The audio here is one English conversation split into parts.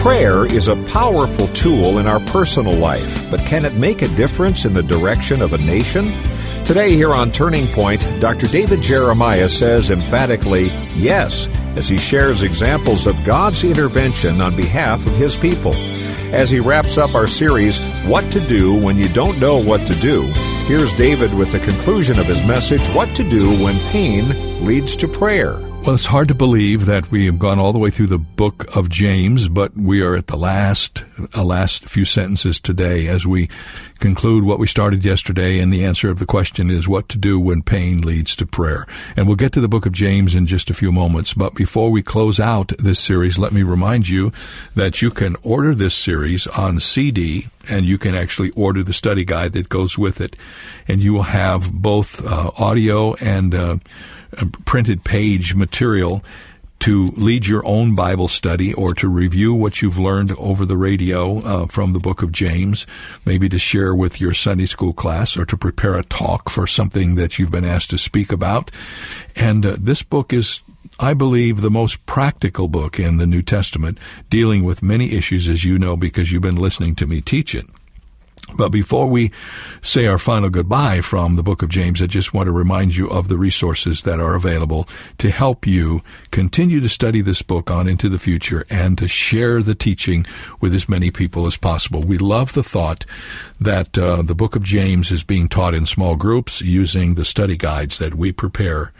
Prayer is a powerful tool in our personal life, but can it make a difference in the direction of a nation? Today here on Turning Point, Dr. David Jeremiah says emphatically, yes, as he shares examples of God's intervention on behalf of His people. As he wraps up our series, What to Do When You Don't Know What to Do, here's David with the conclusion of his message, What to Do When Pain Leads to Prayer. Well, it's hard to believe that we have gone all the way through the book of James, but we are at the last few sentences today as we conclude what we started yesterday, and the answer of the question is what to do when pain leads to prayer. And we'll get to the book of James in just a few moments, but before we close out this series, let me remind you that you can order this series on CD, and you can actually order the study guide that goes with it, and you will have both audio and printed page material to lead your own Bible study or to review what you've learned over the radio from the book of James, maybe to share with your Sunday school class or to prepare a talk for something that you've been asked to speak about. And this book is, I believe, the most practical book in the New Testament, dealing with many issues, as you know, because you've been listening to me teach it. But before we say our final goodbye from the book of James, I just want to remind you of the resources that are available to help you continue to study this book on into the future and to share the teaching with as many people as possible. We love the thought that the book of James is being taught in small groups using the study guides that we prepare.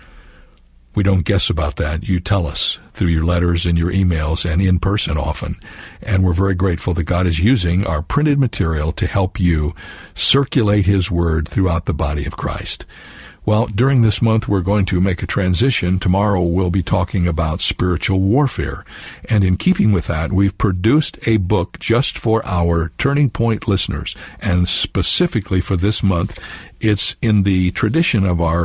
We don't guess about that. You tell us through your letters and your emails and in person often. And we're very grateful that God is using our printed material to help you circulate His Word throughout the body of Christ. Well, during this month, we're going to make a transition. Tomorrow, we'll be talking about spiritual warfare. And in keeping with that, we've produced a book just for our Turning Point listeners. And specifically for this month, it's in the tradition of our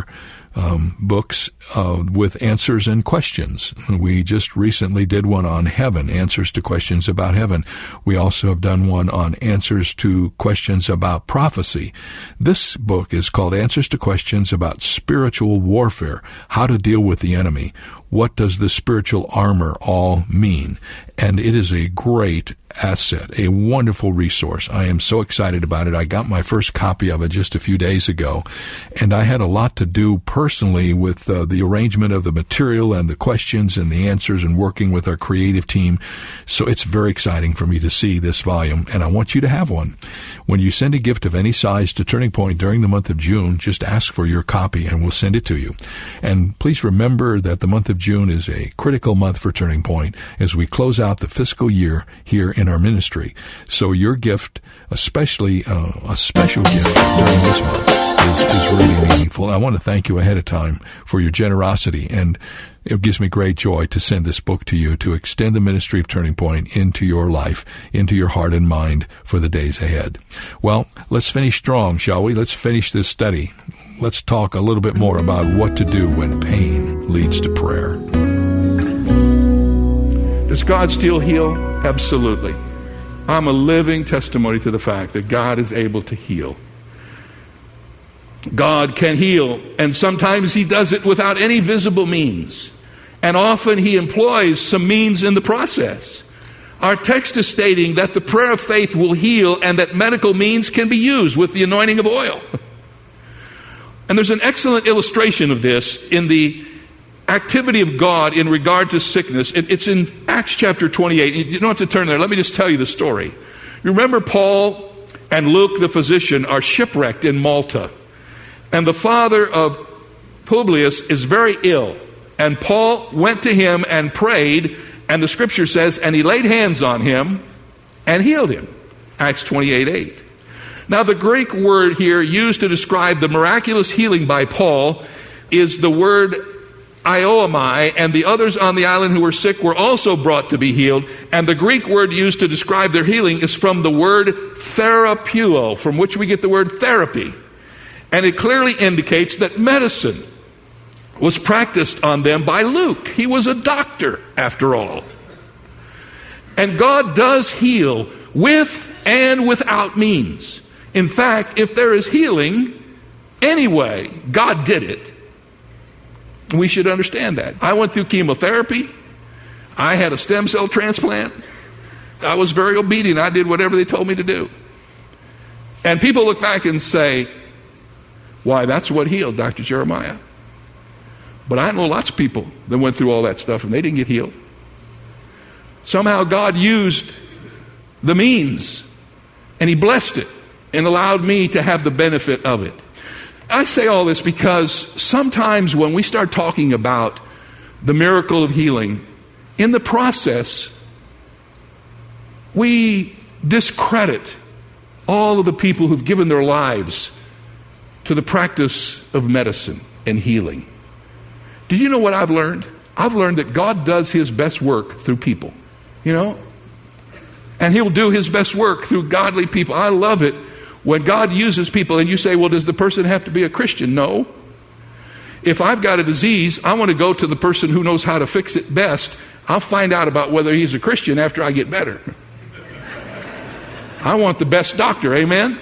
books with answers and questions. We just recently did one on heaven, answers to questions about heaven. We also have done one on answers to questions about prophecy. This book is called Answers to Questions About Spiritual Warfare, How to Deal with the Enemy. What does the spiritual armor all mean? And it is a great asset, a wonderful resource. I am so excited about it. I got my first copy of it just a few days ago, and I had a lot to do personally with the arrangement of the material and the questions and the answers and working with our creative team. So it's very exciting for me to see this volume, and I want you to have one. When you send a gift of any size to Turning Point during the month of June, just ask for your copy and we'll send it to you. And please remember that the month of June is a critical month for Turning Point as we close out the fiscal year here in our ministry. So your gift, especially a special gift during this month, is really meaningful. I want to thank you ahead of time for your generosity, and it gives me great joy to send this book to you to extend the ministry of Turning Point into your life, into your heart and mind for the days ahead. Well, let's finish strong, shall we? Let's finish this study. Let's talk a little bit more about what to do when pain leads to prayer. Does God still heal? Absolutely. I'm a living testimony to the fact that God is able to heal. God can heal, and sometimes He does it without any visible means. And often He employs some means in the process. Our text is stating that the prayer of faith will heal and that medical means can be used with the anointing of oil. And there's an excellent illustration of this in the activity of God in regard to sickness. It's in Acts chapter 28. You don't have to turn there. Let me just tell you the story. You remember Paul and Luke, the physician, are shipwrecked in Malta. And the father of Publius is very ill. And Paul went to him and prayed, and the scripture says, and he laid hands on him and healed him. Acts 28:8. Now the Greek word here used to describe the miraculous healing by Paul is the word ioamai, and the others on the island who were sick were also brought to be healed. And the Greek word used to describe their healing is from the word therapeuo, from which we get the word therapy. And it clearly indicates that medicine was practiced on them by Luke. He was a doctor, after all. And God does heal with and without means. In fact, if there is healing, anyway, God did it. We should understand that. I went through chemotherapy. I had a stem cell transplant. I was very obedient. I did whatever they told me to do. And people look back and say, why, that's what healed Dr. Jeremiah. But I know lots of people that went through all that stuff and they didn't get healed. Somehow God used the means and he blessed it and allowed me to have the benefit of it. I say all this because sometimes when we start talking about the miracle of healing, in the process, we discredit all of the people who've given their lives to the practice of medicine and healing. Did you know what I've learned? I've learned that God does his best work through people, and he'll do his best work through godly people. I love it when God uses people and you say, well, does the person have to be a Christian? No. If I've got a disease, I want to go to the person who knows how to fix it best. I'll find out about whether he's a Christian after I get better. I want the best doctor, amen?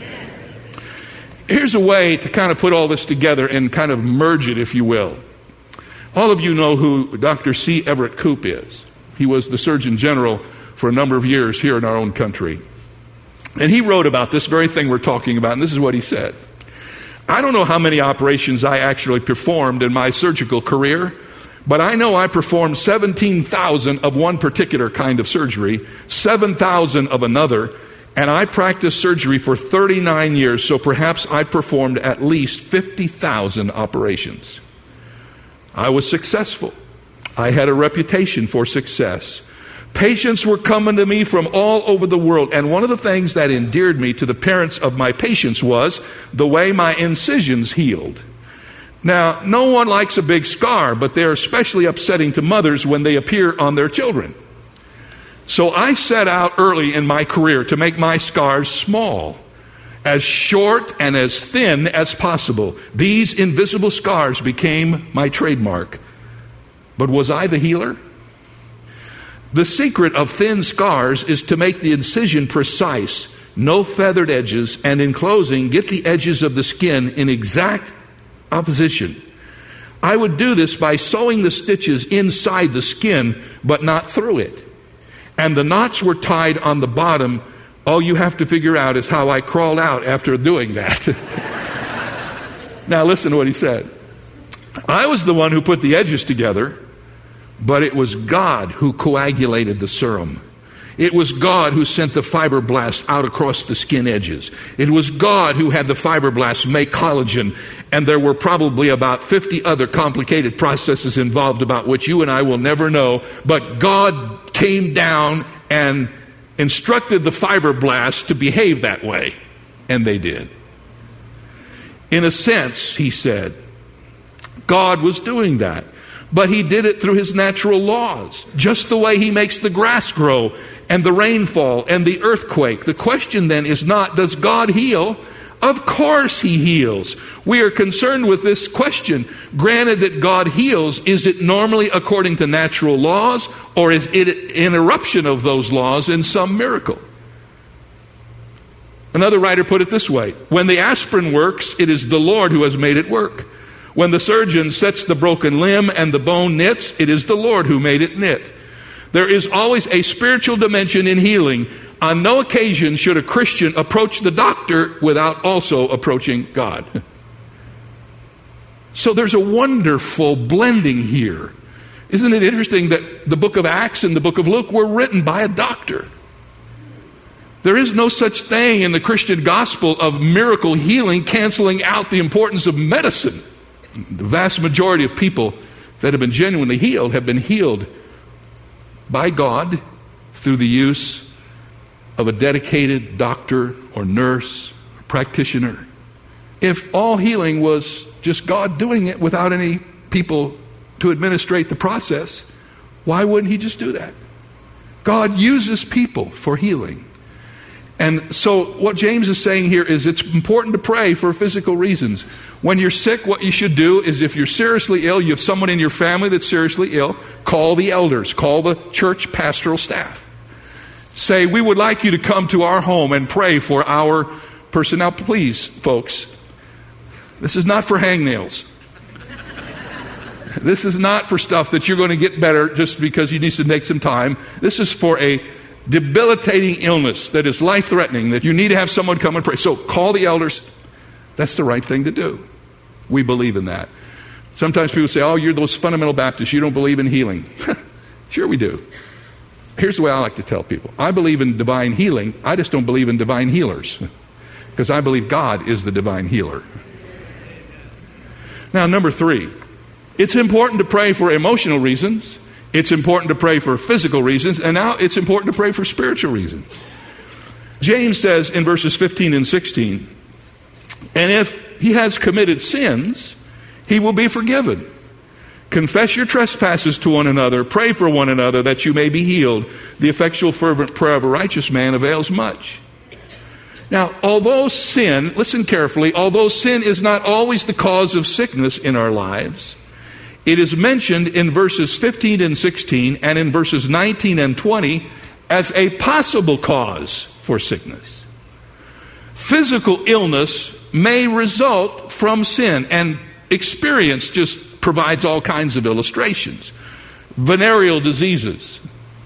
Here's a way to kind of put all this together and kind of merge it, if you will. All of you know who Dr. C. Everett Koop is. He was the Surgeon General for a number of years here in our own country. And he wrote about this very thing we're talking about, and this is what he said. I don't know how many operations I actually performed in my surgical career, but I know I performed 17,000 of one particular kind of surgery, 7,000 of another, and I practiced surgery for 39 years, so perhaps I performed at least 50,000 operations. I was successful. I had a reputation for success. Patients were coming to me from all over the world, and one of the things that endeared me to the parents of my patients was the way my incisions healed. Now, no one likes a big scar, but they're especially upsetting to mothers when they appear on their children. So I set out early in my career to make my scars small, as short and as thin as possible. These invisible scars became my trademark. But was I the healer? The secret of thin scars is to make the incision precise, no feathered edges, and in closing, get the edges of the skin in exact opposition. I would do this by sewing the stitches inside the skin, but not through it. And the knots were tied on the bottom. All you have to figure out is how I crawled out after doing that. Now listen to what he said. I was the one who put the edges together, but it was God who coagulated the serum. It was God who sent the fibroblasts out across the skin edges. It was God who had the fibroblasts make collagen, and there were probably about 50 other complicated processes involved about which you and I will never know, but God came down and instructed the fibroblasts to behave that way, and they did. In a sense, he said, God was doing that. But he did it through his natural laws, just the way he makes the grass grow and the rainfall and the earthquake. The question then is not, does God heal? Of course he heals. We are concerned with this question. Granted that God heals, is it normally according to natural laws, or is it an interruption of those laws in some miracle? Another writer put it this way: when the aspirin works, it is the Lord who has made it work. When the surgeon sets the broken limb and the bone knits, it is the Lord who made it knit. There is always a spiritual dimension in healing. On no occasion should a Christian approach the doctor without also approaching God. So there's a wonderful blending here. Isn't it interesting that the book of Acts and the book of Luke were written by a doctor? There is no such thing in the Christian gospel of miracle healing canceling out the importance of medicine. The vast majority of people that have been genuinely healed have been healed by God through the use of a dedicated doctor or nurse or practitioner. If all healing was just God doing it without any people to administrate the process, why wouldn't he just do that? God uses people for healing. And so what James is saying here is it's important to pray for physical reasons. When you're sick, what you should do is, if you're seriously ill, you have someone in your family that's seriously ill, call the elders, call the church pastoral staff. Say, we would like you to come to our home and pray for our person. Now please, folks, this is not for hangnails. This is not for stuff that you're going to get better just because you need to take some time. This is for a debilitating illness that is life-threatening, that you need to have someone come and pray. So call the elders. That's the right thing to do. We believe in that. Sometimes people say, oh, you're those fundamental Baptists. You don't believe in healing. Sure we do. Here's the way I like to tell people. I believe in divine healing. I just don't believe in divine healers. Because I believe God is the divine healer. Now, number 3. It's important to pray for emotional reasons. It's important to pray for physical reasons. And now it's important to pray for spiritual reasons. James says in verses 15 and 16, and if he has committed sins, he will be forgiven. Confess your trespasses to one another. Pray for one another that you may be healed. The effectual fervent prayer of a righteous man avails much. Now, although sin, listen carefully, although sin is not always the cause of sickness in our lives, it is mentioned in verses 15 and 16 and in verses 19 and 20 as a possible cause for sickness. Physical illness may result from sin, and experience just provides all kinds of illustrations. Venereal diseases,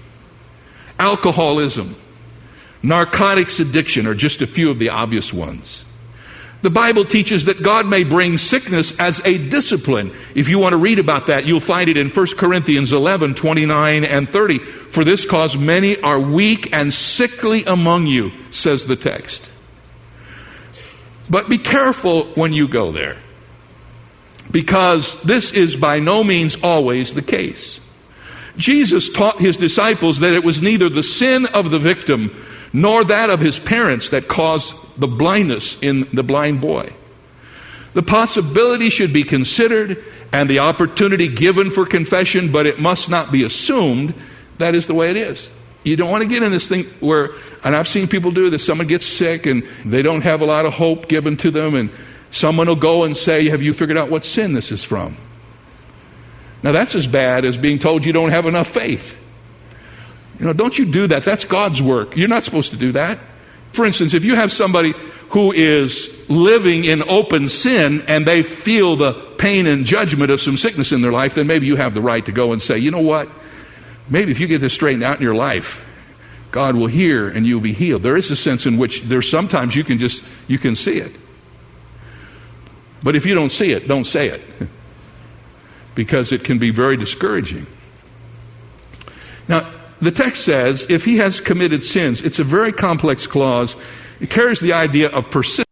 alcoholism, narcotics addiction are just a few of the obvious ones. The Bible teaches that God may bring sickness as a discipline. If you want to read about that, you'll find it in 1 Corinthians 11, 29 and 30. For this cause many are weak and sickly among you, says the text. But be careful when you go there, because this is by no means always the case. Jesus taught his disciples that it was neither the sin of the victim nor that of his parents that caused the blindness in the blind boy. The possibility should be considered and the opportunity given for confession, but it must not be assumed that is the way it is. You don't want to get in this thing where, and I've seen people do this, someone gets sick and they don't have a lot of hope given to them, and someone will go and say, have you figured out what sin this is from? Now that's as bad as being told you don't have enough faith. You know, don't you do that. That's God's work. You're not supposed to do that. For instance, if you have somebody who is living in open sin and they feel the pain and judgment of some sickness in their life, then maybe you have the right to go and say, you know what? Maybe if you get this straightened out in your life, God will hear and you'll be healed. There is a sense in which there's sometimes you can see it. But if you don't see it, don't say it. Because it can be very discouraging. Now, the text says, if he has committed sins, it's a very complex clause. It carries the idea of persistence.